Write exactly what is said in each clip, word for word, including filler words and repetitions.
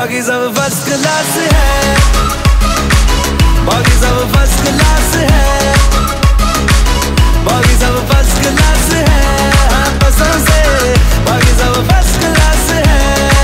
बाकी सब first class है, बाकी सब फर्स्ट क्लास है, बाकी सब फर्स्ट क्लास है, हाँ पसंद से बाकी सब फर्स्ट क्लास है।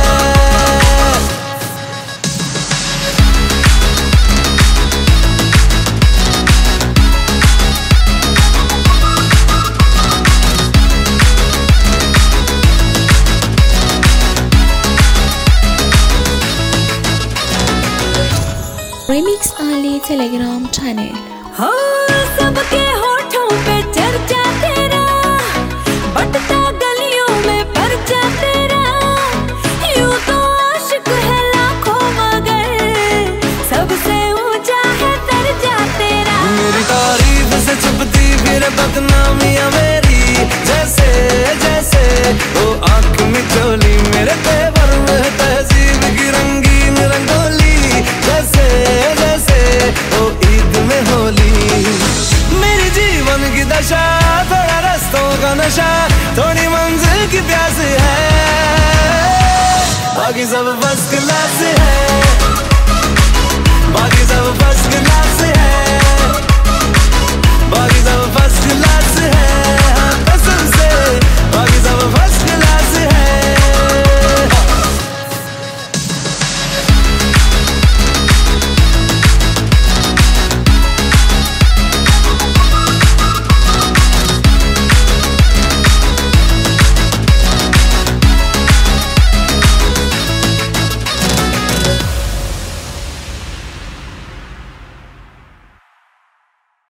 Remix Ali Telegram channel। हो सबके होठों पे चर्चा तेरा, बटता गलियों में परचा तेरा। यूं तो आशिक है लाखों मगर सबसे ऊंचा है दर्जा तेरा। मेरी तारीफ से छुपती फिर बदनामियां मेरी, जैसे जैसे वो आंख में चोली मेरे तेवर में तहजीब की रंगीन रंगोली, जैसे जैसे वो ईद में होली। मेरी जीवन की दशा थोड़ा रस्तों का नशा, थोड़ी मंजिल की प्यास है, बाकी सब फर्स्ट क्लास है।